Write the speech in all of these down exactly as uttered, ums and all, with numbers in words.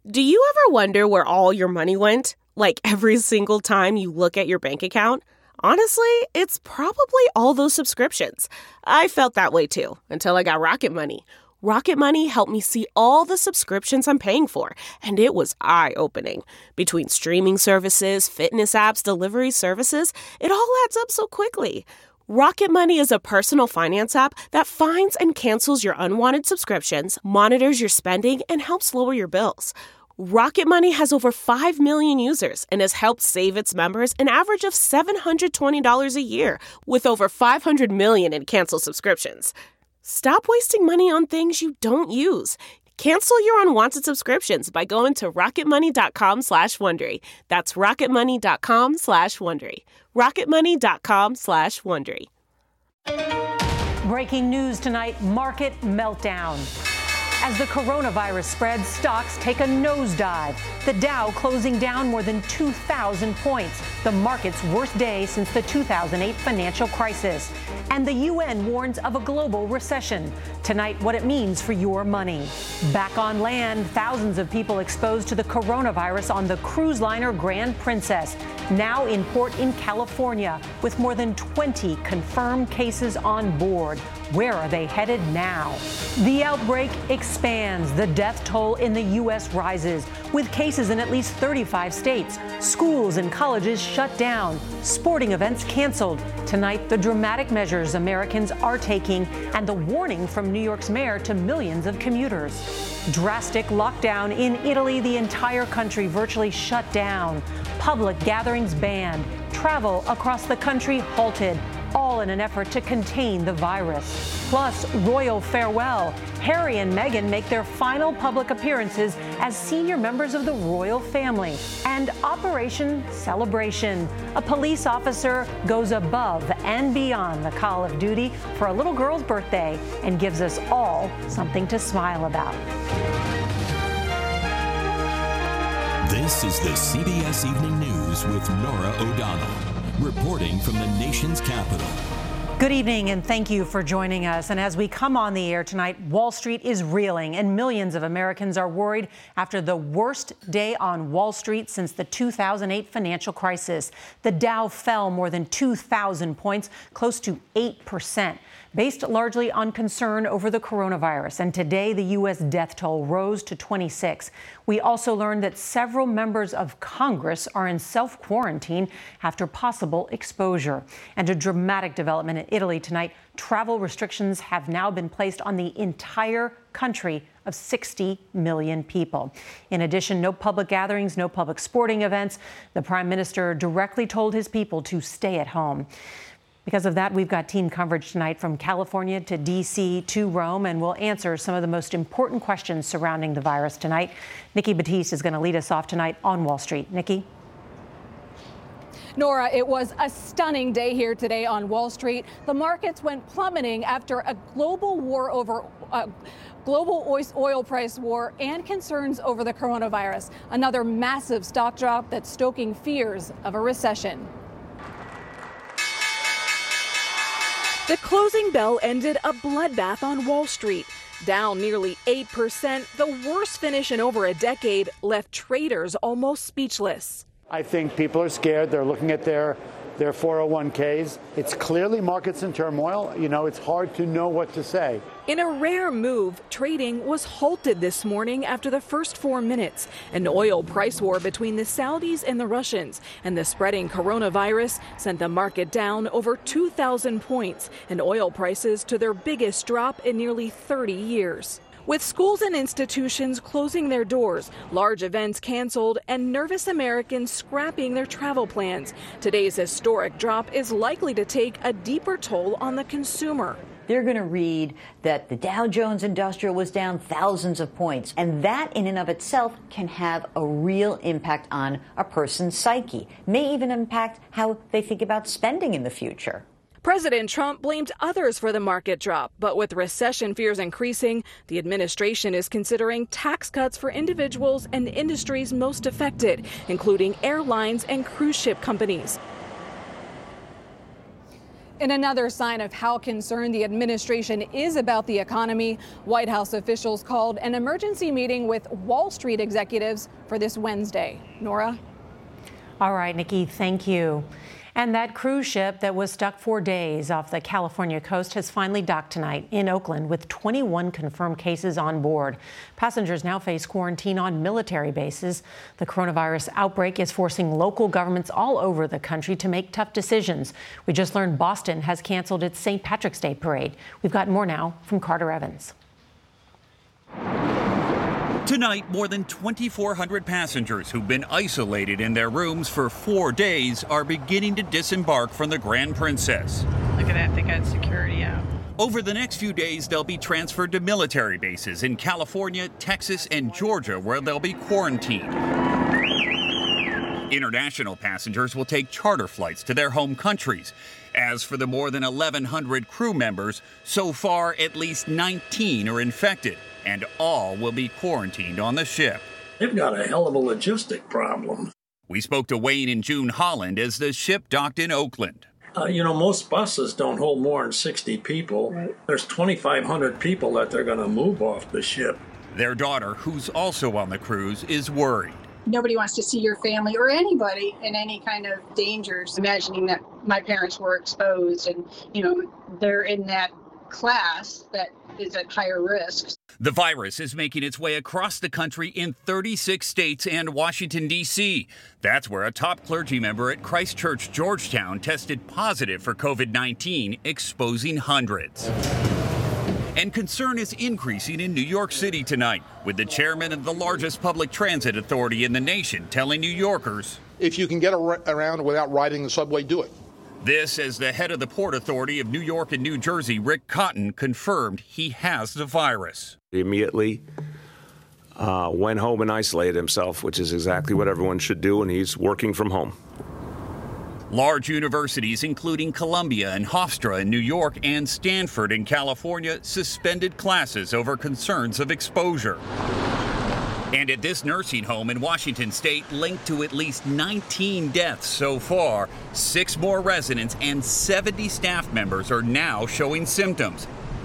Do you ever wonder where all your money went? Like every single time you look at your bank account? Honestly, it's probably all those subscriptions. I felt that way too, until I got Rocket Money. Rocket Money helped me see all the subscriptions I'm paying for, and it was eye-opening. Between streaming services, fitness apps, delivery services, it all adds up so quickly. Rocket Money is a personal finance app that finds and cancels your unwanted subscriptions, monitors your spending, and helps lower your bills. Rocket Money has over five million users and has helped save its members an average of seven hundred twenty dollars a year, with over five hundred million in canceled subscriptions. Stop wasting money on things you don't use. Cancel your unwanted subscriptions by going to rocketmoney.com slash Wondery. That's rocketmoney.com slash Wondery. rocketmoney.com slash Wondery. Breaking news tonight, market meltdown. As the coronavirus spreads, stocks take a nosedive. The Dow closing down more than two thousand points, the market's worst day since the two thousand eight financial crisis. And the U N warns of a global recession. Tonight, what it means for your money. Back on land, thousands of people exposed to the coronavirus on the cruise liner Grand Princess, now in port in California, with more than twenty confirmed cases on board. Where are they headed now? The outbreak expands. The death toll in the U S rises, with cases in at least thirty-five states. Schools and colleges shut down. Sporting events canceled. Tonight, the dramatic measures Americans are taking and the warning from New York's mayor to millions of commuters. Drastic lockdown in Italy. The entire country virtually shut down. Public gatherings banned. Travel across the country halted, all in an effort to contain the virus. Plus, royal farewell. Harry and Meghan make their final public appearances as senior members of the royal family. And Operation Celebration. A police officer goes above and beyond the call of duty for a little girl's birthday and gives us all something to smile about. This is the C B S Evening News with Norah O'Donnell, reporting from the nation's capital. Good evening, and thank you for joining us. And as we come on the air tonight, Wall Street is reeling, and millions of Americans are worried after the worst day on Wall Street since the two thousand eight financial crisis. The Dow fell more than two thousand points, close to eight percent, based largely on concern over the coronavirus. And today, the U S death toll rose to twenty-six. We also learned that several members of Congress are in self-quarantine after possible exposure. And a dramatic development in Italy tonight. Travel restrictions have now been placed on the entire country of sixty million people. In addition, no public gatherings, no public sporting events. The prime minister directly told his people to stay at home. Because of that, we've got team coverage tonight from California to D C to Rome, and we'll answer some of the most important questions surrounding the virus tonight. Nikki Battiste is going to lead us off tonight on Wall Street. Nikki? Norah, it was a stunning day here today on Wall Street. The markets went plummeting after a global war over uh, global oil price war and concerns over the coronavirus. Another massive stock drop that's stoking fears of a recession. The closing bell ended a bloodbath on Wall Street. Down nearly eight percent, the worst finish in over a decade, left traders almost speechless. I think people are scared. They're looking at their their four oh one k's. It's clearly markets in turmoil. You know, it's hard to know what to say. In a rare move, trading was halted this morning after the first four minutes. An oil price war between the Saudis and the Russians and the spreading coronavirus sent the market down over two thousand points and oil prices to their biggest drop in nearly thirty years. With schools and institutions closing their doors, large events canceled, and nervous Americans scrapping their travel plans, today's historic drop is likely to take a deeper toll on the consumer. They're going to read that the Dow Jones Industrial was down thousands of points, and that in and of itself can have a real impact on a person's psyche, may even impact how they think about spending in the future. President Trump blamed others for the market drop, but with recession fears increasing, the administration is considering tax cuts for individuals and industries most affected, including airlines and cruise ship companies. In another sign of how concerned the administration is about the economy, White House officials called an emergency meeting with Wall Street executives for this Wednesday. Nora? All right, Nikki, thank you. And that cruise ship that was stuck for days off the California coast has finally docked tonight in Oakland with twenty-one confirmed cases on board. Passengers now face quarantine on military bases. The coronavirus outbreak is forcing local governments all over the country to make tough decisions. We just learned Boston has canceled its Saint Patrick's Day parade. We've got more now from Carter Evans. Tonight, more than twenty-four hundred passengers who've been isolated in their rooms for four days are beginning to disembark from the Grand Princess. Look at that, they got security out. Over the next few days, they'll be transferred to military bases in California, Texas, and Georgia, where they'll be quarantined. International passengers will take charter flights to their home countries. As for the more than eleven hundred crew members, so far at least nineteen are infected, and all will be quarantined on the ship. They've got a hell of a logistic problem. We spoke to Wayne and June Holland as the ship docked in Oakland. Uh, you know, most buses don't hold more than sixty people. Right. There's twenty-five hundred people that they're going to move off the ship. Their daughter, who's also on the cruise, is worried. Nobody wants to see your family or anybody in any kind of dangers. Imagining that my parents were exposed and, you know, they're in that class that is at higher risk. The virus is making its way across the country in thirty-six states and Washington, D C That's where a top clergy member at Christ Church Georgetown tested positive for COVID nineteen, exposing hundreds. And concern is increasing in New York City tonight, with the chairman of the largest public transit authority in the nation telling New Yorkers, if you can get ar- around without riding the subway, do it. This as the head of the Port Authority of New York and New Jersey, Rick Cotton, confirmed he has the virus. He immediately uh, went home and isolated himself, which is exactly what everyone should do, and he's working from home. Large universities, including Columbia and Hofstra in New York and Stanford in California, suspended classes over concerns of exposure. And at this nursing home in Washington state, linked to at least nineteen deaths so far, six more residents and seventy staff members are now showing symptoms.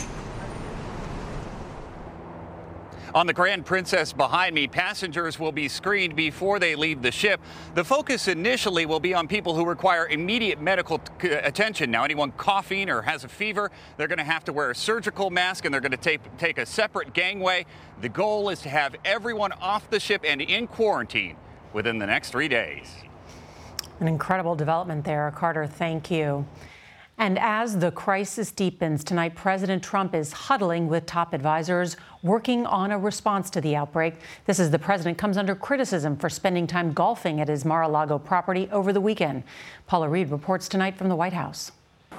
On the Grand Princess behind me, passengers will be screened before they leave the ship. The focus initially will be on people who require immediate medical t- attention. Now, anyone coughing or has a fever, they're going to have to wear a surgical mask, and they're going to take, take a separate gangway. The goal is to have everyone off the ship and in quarantine within the next three days. An incredible development there, Carter. Thank you. And as the crisis deepens tonight, President Trump is huddling with top advisors, working on a response to the outbreak. This as the president comes under criticism for spending time golfing at his Mar-a-Lago property over the weekend. Paula Reed reports tonight from the White House.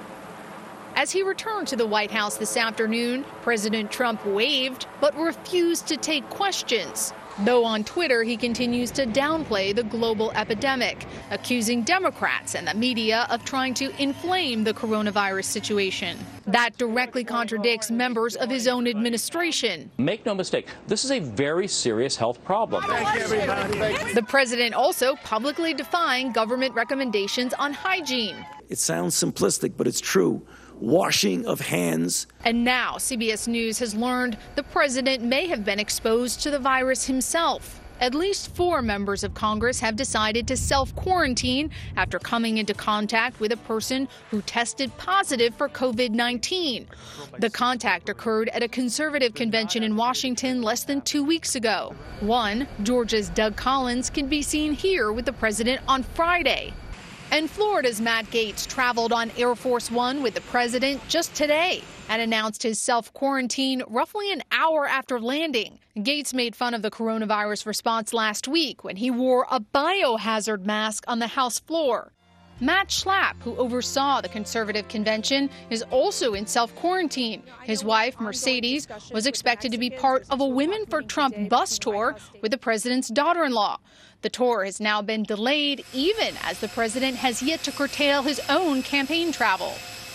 As he returned to the White House this afternoon, President Trump waved but refused to take questions. Though on Twitter, he continues to downplay the global epidemic, accusing Democrats and the media of trying to inflame the coronavirus situation. That directly contradicts members of his own administration. Make no mistake, this is a very serious health problem. The president also publicly defying government recommendations on hygiene. It sounds simplistic, but it's true. Washing of hands. And now C B S News has learned the president may have been exposed to the virus himself. At least four members of Congress have decided to self-quarantine after coming into contact with a person who tested positive for COVID nineteen. The contact occurred at a conservative convention in Washington less than two weeks ago. One, Georgia's Doug Collins, can be seen here with the president on Friday. And Florida's Matt Gaetz traveled on Air Force One with the president just today and announced his self-quarantine roughly an hour after landing. Gaetz made fun of the coronavirus response last week when he wore a biohazard mask on the House floor. Matt Schlapp, who oversaw the conservative convention, is also in self-quarantine. His wife, Mercedes, was expected to be part of a Women for Trump bus tour with the president's daughter-in-law. The tour has now been delayed, even as the president has yet to curtail his own campaign travel.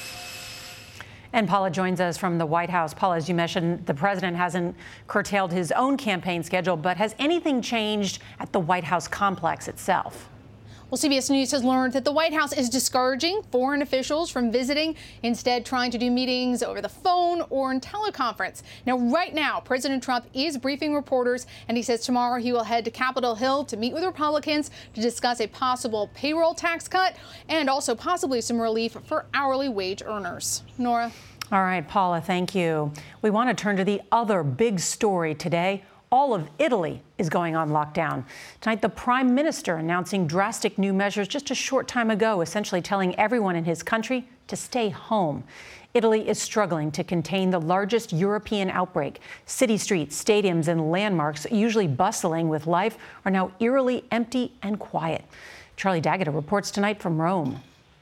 And Paula joins us from the White House. Paula, as you mentioned, the president hasn't curtailed his own campaign schedule, but has anything changed at the White House complex itself? Well, C B S News has learned that the White House is discouraging foreign officials from visiting, instead trying to do meetings over the phone or in teleconference. Now, right now, President Trump is briefing reporters, and he says tomorrow he will head to Capitol Hill to meet with Republicans to discuss a possible payroll tax cut and also possibly some relief for hourly wage earners. Nora? All right, Paula, thank you. We want to turn to the other big story today. All of Italy is going on lockdown. Tonight, the prime minister announcing drastic new measures just a short time ago, essentially telling everyone in his country to stay home. Italy is struggling to contain the largest European outbreak. City streets, stadiums, and landmarks, usually bustling with life, are now eerily empty and quiet. Charlie D'Agata reports tonight from Rome.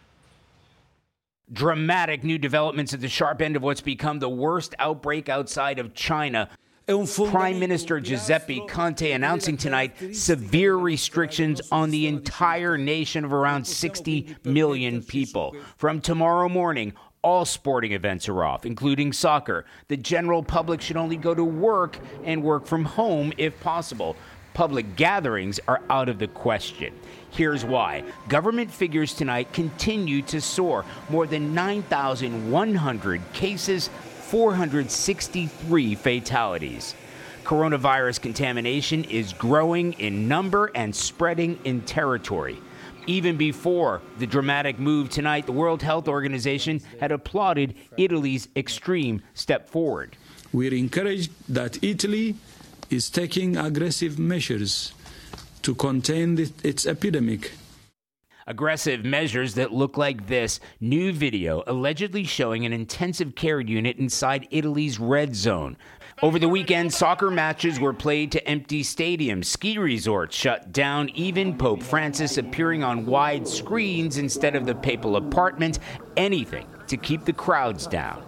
Dramatic new developments at the sharp end of what's become the worst outbreak outside of China. Prime Minister Giuseppe Conte announcing tonight severe restrictions on the entire nation of around sixty million people. From tomorrow morning, all sporting events are off, including soccer. The general public should only go to work and work from home if possible. Public gatherings are out of the question. Here's why. Government figures tonight continue to soar. More than nine thousand one hundred cases, four hundred sixty-three fatalities. Coronavirus contamination is growing in number and spreading in territory. Even before the dramatic move tonight, the World Health Organization had applauded Italy's extreme step forward. We're encouraged that Italy is taking aggressive measures to contain the, its epidemic. Aggressive measures that look like this. New video allegedly showing an intensive care unit inside Italy's red zone. Over the weekend, soccer matches were played to empty stadiums, ski resorts shut down, even Pope Francis appearing on wide screens instead of the papal apartment. Anything to keep the crowds down.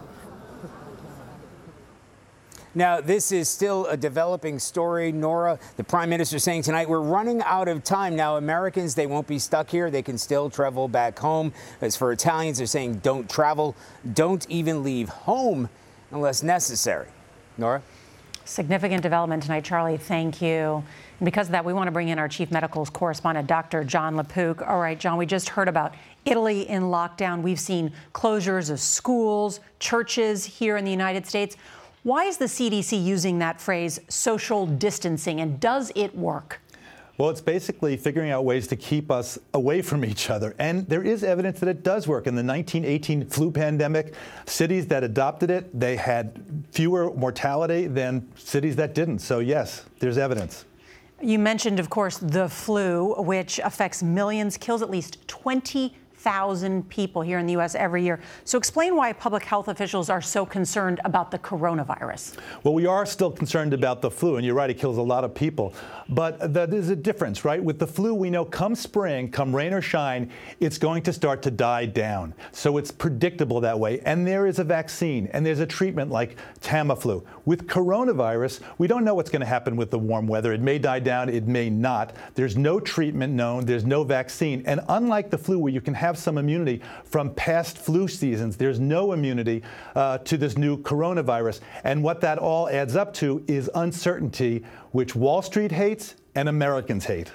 Now, this is still a developing story, Nora. The prime minister saying tonight we're running out of time. Now, Americans, they won't be stuck here. They can still travel back home. As for Italians, they're saying don't travel, don't even leave home unless necessary. Nora? Significant development tonight, Charlie. Thank you. And because of that, we want to bring in our chief medical correspondent, Doctor Jon LaPook. All right, John, we just heard about Italy in lockdown. We've seen closures of schools, churches here in the United States. Why is the C D C using that phrase, social distancing, and does it work? Well, it's basically figuring out ways to keep us away from each other. And there is evidence that it does work. In the nineteen eighteen flu pandemic, cities that adopted it, they had fewer mortality than cities that didn't. So, yes, there's evidence. You mentioned, of course, the flu, which affects millions, kills at least twenty thousand people here in the U S every year. So explain why public health officials are so concerned about the coronavirus. Well, we are still concerned about the flu, and you're right, it kills a lot of people. But there's a difference, right? With the flu, we know come spring, come rain or shine, it's going to start to die down. So it's predictable that way. And there is a vaccine, and there's a treatment like Tamiflu. With coronavirus, we don't know what's going to happen with the warm weather. It may die down, it may not. There's no treatment known, there's no vaccine. And unlike the flu, where you can have some immunity from past flu seasons, there's no immunity uh, to this new coronavirus. And what that all adds up to is uncertainty, which Wall Street hates and Americans hate.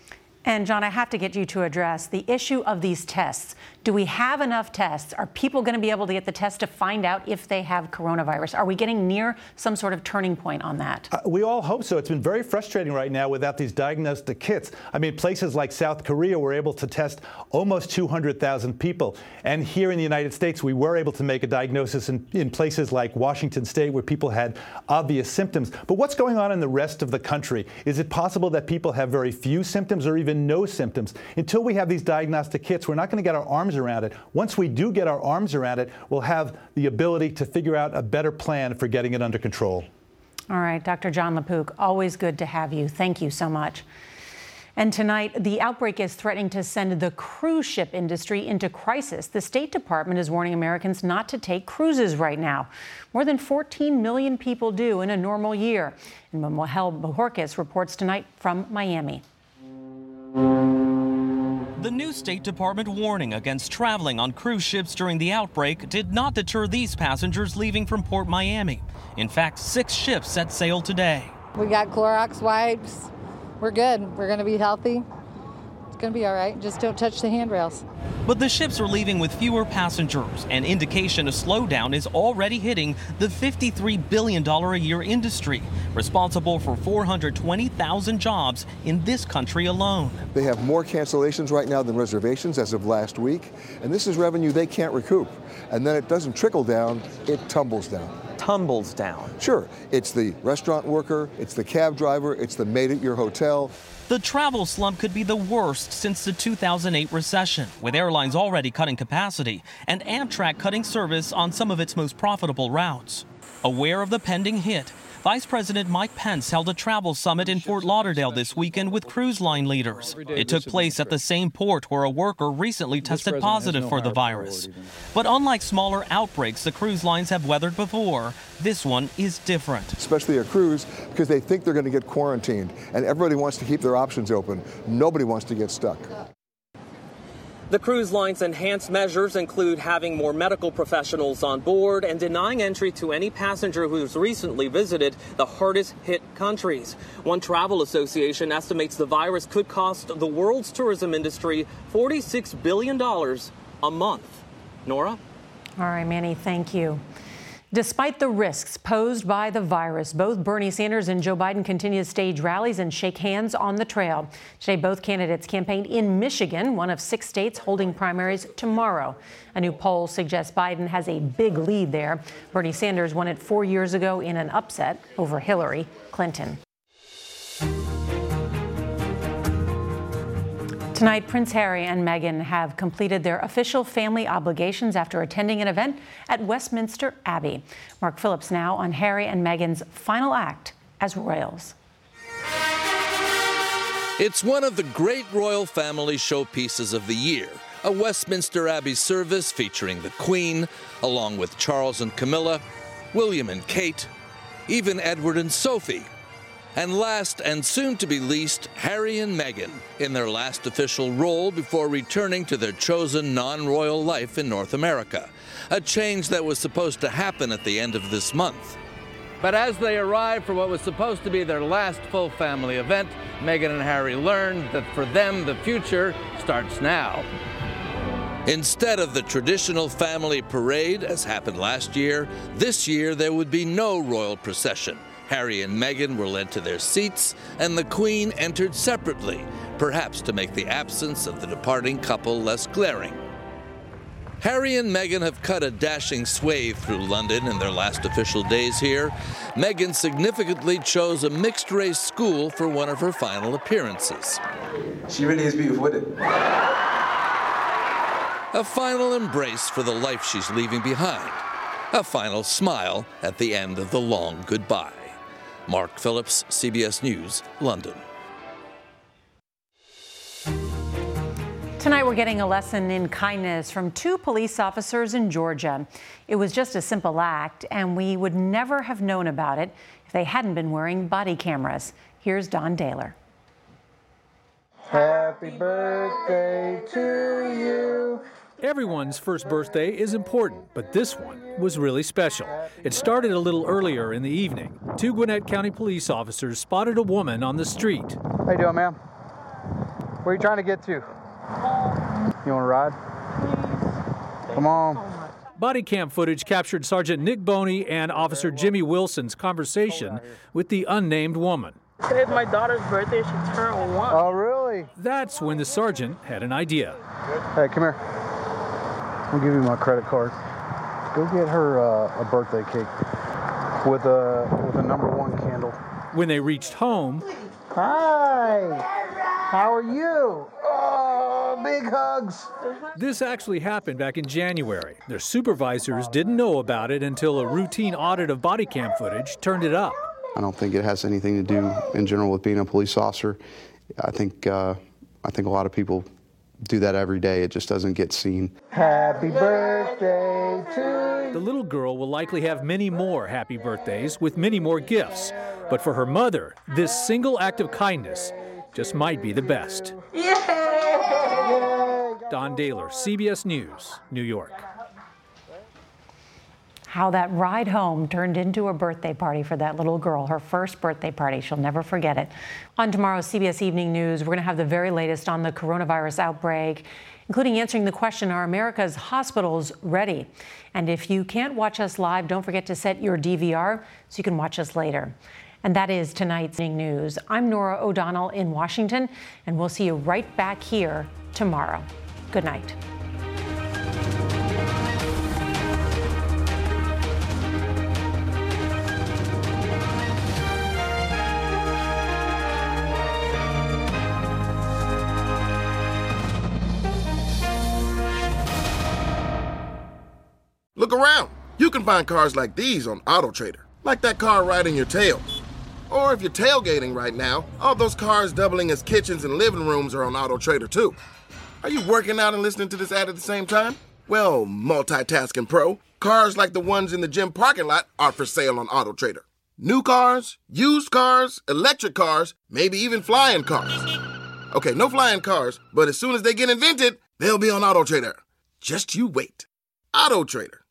And John, I have to get you to address the issue of these tests. Do we have enough tests? Are people going to be able to get the test to find out if they have coronavirus? Are we getting near some sort of turning point on that? Uh, we all hope so. It's been very frustrating right now without these diagnostic kits. I mean, places like South Korea were able to test almost two hundred thousand people. And here in the United States, we were able to make a diagnosis in, in places like Washington State where people had obvious symptoms. But what's going on in the rest of the country? Is it possible that people have very few symptoms or even no symptoms? Until we have these diagnostic kits, we're not going to get our arms around it. Once we do get our arms around it, we'll have the ability to figure out a better plan for getting it under control. All right, Doctor Jon LaPook, always good to have you. Thank you so much. And tonight, the outbreak is threatening to send the cruise ship industry into crisis. The State Department is warning Americans not to take cruises right now. More than fourteen million people do in a normal year. And Mahel Bojorquez reports tonight from Miami. The new State Department warning against traveling on cruise ships during the outbreak did not deter these passengers leaving from Port Miami. In fact, six ships set sail today. We got Clorox wipes. We're good. We're going to be healthy. It's going to be all right. Just don't touch the handrails. But the ships are leaving with fewer passengers. An indication a slowdown is already hitting the fifty-three billion dollars a year industry, responsible for four hundred twenty thousand jobs in this country alone. They have more cancellations right now than reservations as of last week, and this is revenue they can't recoup. And then it doesn't trickle down, it tumbles down. Tumbles down? Sure. It's the restaurant worker, it's the cab driver, it's the maid at your hotel. The travel slump could be the worst since the two thousand eight recession, with airlines already cutting capacity and Amtrak cutting service on some of its most profitable routes. Aware of the pending hit, Vice President Mike Pence held a travel summit in Fort Lauderdale this weekend with cruise line leaders. It took place at the same port where a worker recently tested positive for the virus. But unlike smaller outbreaks the cruise lines have weathered before, this one is different. Especially a cruise, because they think they're going to get quarantined, and everybody wants to keep their options open. Nobody wants to get stuck. The cruise line's enhanced measures include having more medical professionals on board and denying entry to any passenger who's recently visited the hardest hit countries. One travel association estimates the virus could cost the world's tourism industry forty-six billion dollars a month. Nora? All right, Manny, thank you. Despite the risks posed by the virus, both Bernie Sanders and Joe Biden continue to stage rallies and shake hands on the trail. Today, both candidates campaigned in Michigan, one of six states holding primaries tomorrow. A new poll suggests Biden has a big lead there. Bernie Sanders won it four years ago in an upset over Hillary Clinton. Tonight, Prince Harry and Meghan have completed their official family obligations after attending an event at Westminster Abbey. Mark Phillips now on Harry and Meghan's final act as royals. It's one of the great royal family showpieces of the year, a Westminster Abbey service featuring the Queen, along with Charles and Camilla, William and Kate, even Edward and Sophie. And last and soon to be least, Harry and Meghan in their last official role before returning to their chosen non-royal life in North America, a change that was supposed to happen at the end of this month. But as they arrived for what was supposed to be their last full family event, Meghan and Harry learned that for them the future starts now. Instead of the traditional family parade, as happened last year, this year there would be no royal procession. Harry and Meghan were led to their seats, and the Queen entered separately, perhaps to make the absence of the departing couple less glaring. Harry and Meghan have cut a dashing swathe through London in their last official days here. Meghan significantly chose a mixed-race school for one of her final appearances. She really is beautiful, isn't it? A final embrace for the life she's leaving behind. A final smile at the end of the long goodbye. Mark Phillips, C B S News, London. Tonight we're getting a lesson in kindness from two police officers in Georgia. It was just a simple act, and we would never have known about it if they hadn't been wearing body cameras. Here's Don Daler. Happy birthday to you. Everyone's first birthday is important, but this one was really special. It started a little earlier in the evening. Two Gwinnett County police officers spotted a woman on the street. How you doing, ma'am? Where are you trying to get to? You want to ride? Please. Come on. Body cam footage captured Sergeant Nick Boney and Officer Jimmy Wilson's conversation with the unnamed woman. Today's my daughter's birthday. She turned one. Oh, really? That's when the sergeant had an idea. Hey, come here. I'll give you my credit card. Go get her uh, a birthday cake with a with a number one candle. When they reached home, hi, how are you? Oh, big hugs. This actually happened back in January. Their supervisors didn't know about it until a routine audit of body cam footage turned it up. I don't think it has anything to do in general with being a police officer. I think uh, I think a lot of people do that every day. It just doesn't get seen. Happy birthday to you. The little girl will likely have many more happy birthdays with many more gifts. But for her mother, this single act of kindness just might be the best. Yay! Don Daler, C B S News, New York. how that ride home turned into a birthday party for that little girl, her first birthday party. She'll never forget it. On tomorrow's C B S Evening News, we're going to have the very latest on the coronavirus outbreak, including answering the question, are America's hospitals ready? And if you can't watch us live, don't forget to set your D V R so you can watch us later. And that is tonight's Evening News. I'm Norah O'Donnell in Washington, and we'll see you right back here tomorrow. Good night. Look around. You can find cars like these on AutoTrader, like that car riding your tail. Or if you're tailgating right now, all those cars doubling as kitchens and living rooms are on AutoTrader too. Are you working out and listening to this ad at the same time? Well, multitasking pro, cars like the ones in the gym parking lot are for sale on AutoTrader. New cars, used cars, electric cars, maybe even flying cars. Okay, no flying cars, but as soon as they get invented, they'll be on AutoTrader. Just you wait. AutoTrader.